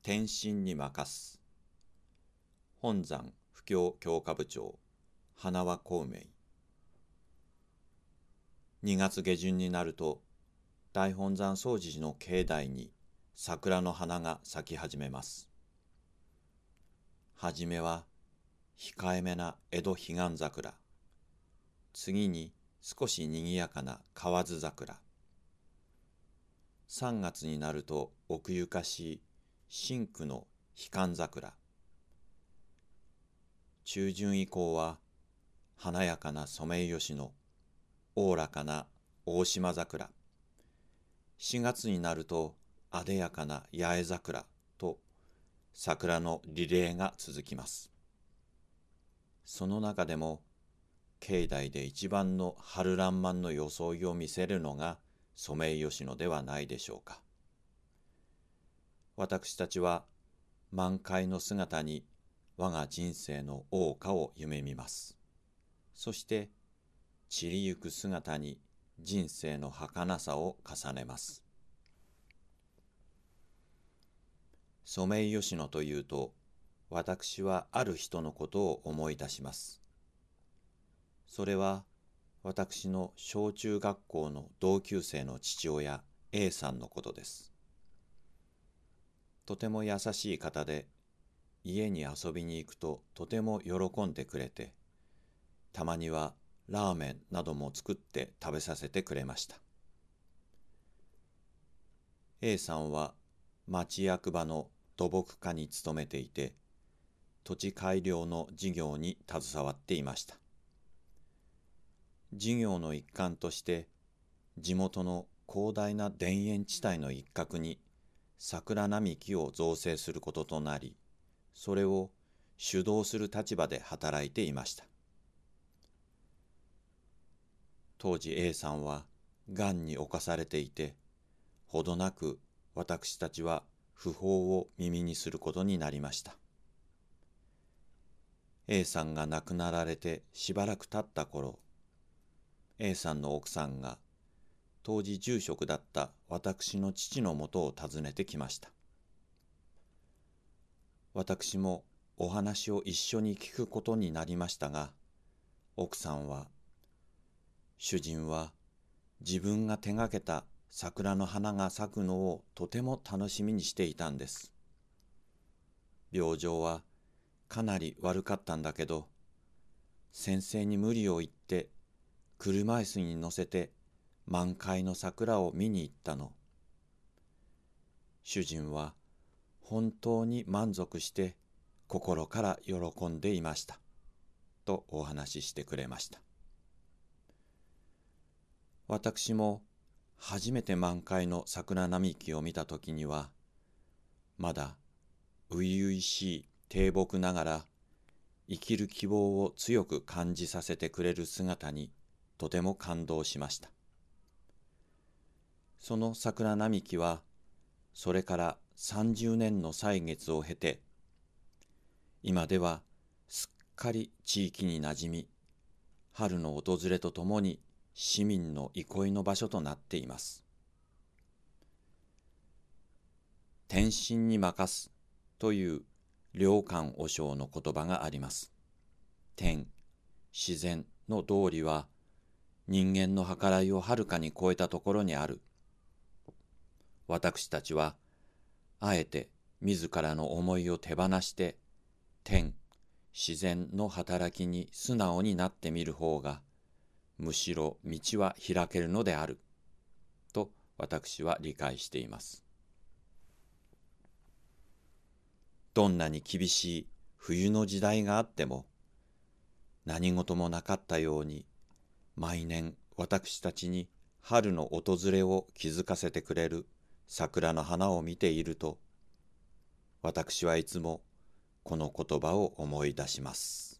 天心に任す。本山布教教科部長花輪孔明。2月下旬になると大本山総持寺の境内に桜の花が咲き始めます。はじめは控えめな江戸彼岸桜、次に少しにぎやかな河津桜、3月になると奥ゆかしい深紅の彼岸桜、中旬以降は華やかなソメイヨシノ、おおらかな大島桜、4月になるとあでやかな八重桜と桜のリレーが続きます。その中でも境内で一番の春爛漫の装いを見せるのがソメイヨシノではないでしょうか。私たちは満開の姿に我が人生の謳歌を夢見ます。そして散りゆく姿に人生の儚さを重ねます。ソメイヨシノというと、私はある人のことを思い出します。それは私の小中学校の同級生の父親 A さんのことです。とても優しい方で、家に遊びに行くととても喜んでくれて、たまにはラーメンなども作って食べさせてくれました。A さんは町役場の土木課に勤めていて、土地改良の事業に携わっていました。事業の一環として、地元の広大な田園地帯の一角に桜並木を造成することとなり、それを主導する立場で働いていました。当時 A さんはがんに侵されていて、ほどなく私たちは訃報を耳にすることになりました。A さんが亡くなられてしばらく経った頃、A さんの奥さんが当時住職だった私の父のもとを訪ねてきました。私もお話を一緒に聞くことになりましたが、奥さんは、主人は自分が手がけた桜の花が咲くのをとても楽しみにしていたんです。病状はかなり悪かったんだけど、先生に無理を言って車椅子に乗せて満開の桜を見に行ったの。主人は本当に満足して心から喜んでいました。とお話ししてくれました。私も初めて満開の桜並木を見たときには、まだ初々しい低木ながら生きる希望を強く感じさせてくれる姿にとても感動しました。その桜並木はそれから30年の歳月を経て、今ではすっかり地域に馴染み、春の訪れとともに市民の憩いの場所となっています。天心に任すという良寛和尚の言葉があります。天、自然の道理は人間の計らいをはるかに超えたところにある。私たちはあえて自らの思いを手放して天、自然の働きに素直になってみる方がむしろ道は開けるのであると私は理解しています。どんなに厳しい冬の時代があっても、何事もなかったように毎年私たちに春の訪れを気づかせてくれる桜の花を見ていると、私はいつもこの言葉を思い出します。